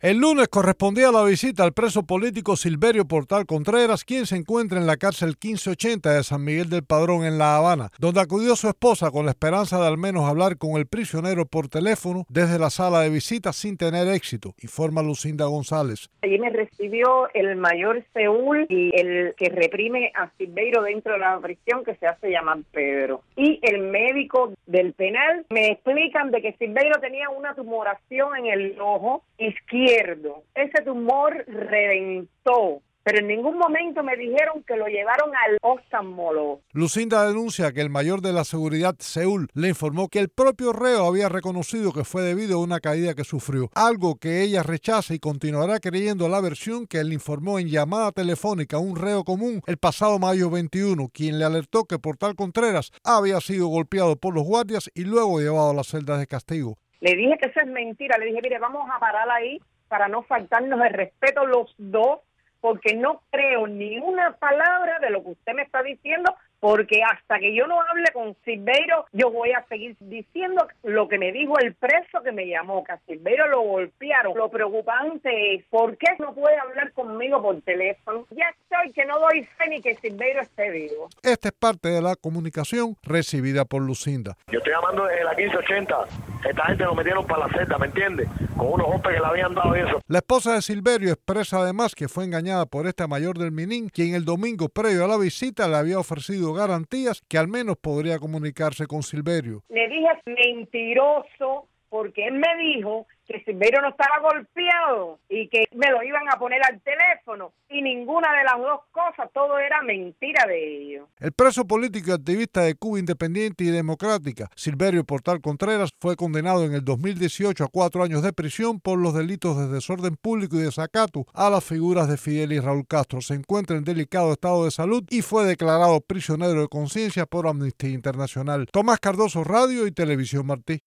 El lunes correspondía la visita al preso político Silverio Portal Contreras, quien se encuentra en la cárcel 1580 de San Miguel del Padrón en La Habana, donde acudió su esposa con la esperanza de al menos hablar con el prisionero por teléfono desde la sala de visitas sin tener éxito, informa Lucinda González. Allí me recibió el mayor Seúl y el que reprime a Silverio dentro de la prisión, que se hace llamar Pedro. Y el médico del penal me explican de que Silverio tenía una tumoración en el ojo izquierdo. Ese tumor reventó, pero en ningún momento me dijeron que lo llevaron al oftalmólogo. Lucinda denuncia que el mayor de la seguridad, Seúl, le informó que el propio reo había reconocido que fue debido a una caída que sufrió, algo que ella rechaza y continuará creyendo la versión que él informó en llamada telefónica a un reo común el pasado mayo 21, quien le alertó que Portal Contreras había sido golpeado por los guardias y luego llevado a las celdas de castigo. Le dije que eso es mentira, le dije, mire, vamos a parar ahí para no faltarnos el respeto los dos, porque no creo ni una palabra de lo que usted me está diciendo, porque hasta que yo no hable con Silverio, yo voy a seguir diciendo lo que me dijo el preso que me llamó, que a Silverio lo golpearon. Lo preocupante es, ¿por qué no puede hablar conmigo por teléfono? Ya estoy que no doy fe ni que Silverio esté vivo. Esta es parte de la comunicación recibida por Lucinda. Yo estoy llamando desde la 1580. Esta gente nos metieron para la celda, ¿me entiendes? Con unos golpes que le habían dado y eso. La esposa de Silverio expresa además que fue engañada por este mayor del Minin, quien el domingo previo a la visita le había ofrecido garantías que al menos podría comunicarse con Silverio. Le dije mentiroso, porque él me dijo que Silverio no estaba golpeado y que me lo iban a poner al teléfono, y ninguna de las dos cosas, todo era mentira de ellos. El preso político y activista de Cuba Independiente y Democrática, Silverio Portal Contreras, fue condenado en el 2018 a 4 años de prisión por los delitos de desorden público y desacato a las figuras de Fidel y Raúl Castro. Se encuentra en delicado estado de salud y fue declarado prisionero de conciencia por Amnistía Internacional. Tomás Cardoso, Radio y Televisión Martí.